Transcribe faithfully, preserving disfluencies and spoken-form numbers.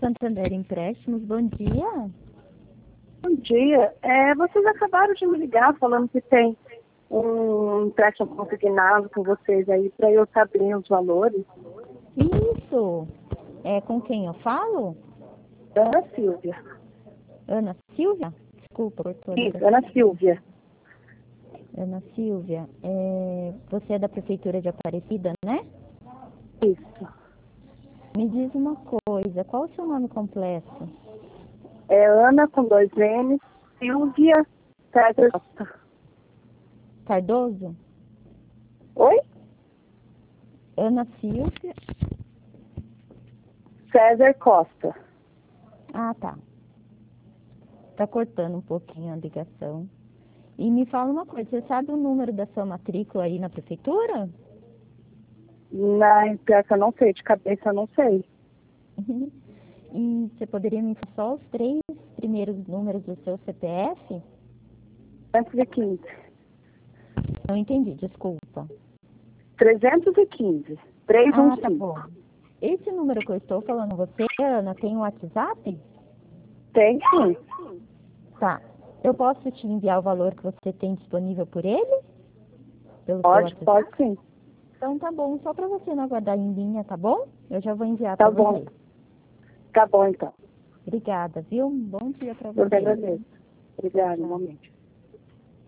Santander Empréstimos, bom dia. Bom dia. É, vocês acabaram de me ligar falando que tem um empréstimo consignado com vocês aí para eu saber os valores. Isso. É com quem eu falo? Ana Silvia. Ana Silvia? Desculpa, cortou a Isso, ligação. Ana Silvia. Ana Silvia, é, você é da Prefeitura de Aparecida, né? Isso. Me diz uma coisa, qual o seu nome completo? É Ana com dois N's, Silvia César Costa. Cardoso? Oi? Ana Silvia? César Costa. Ah, tá. Tá cortando um pouquinho a ligação. E me fala uma coisa, você sabe o número da sua matrícula aí na prefeitura? Na pior que eu não sei, de cabeça eu não sei. E você poderia me falar só os três primeiros números do seu C P F? trezentos e quinze. Não entendi, desculpa. trezentos e quinze. trezentos e quinze. Ah, tá bom. Esse número que eu estou falando, você, Ana, tem um WhatsApp? Tem sim. Tá. Eu posso te enviar o valor que você tem disponível por ele? Pelo Pode, seu pode WhatsApp? sim. Então tá bom, só para você não aguardar em linha, tá bom? Eu já vou enviar Tá para bom. você. Tá bom então. Obrigada, viu? Um bom dia para Eu que você. agradeço. Obrigada, Tchau. igualmente.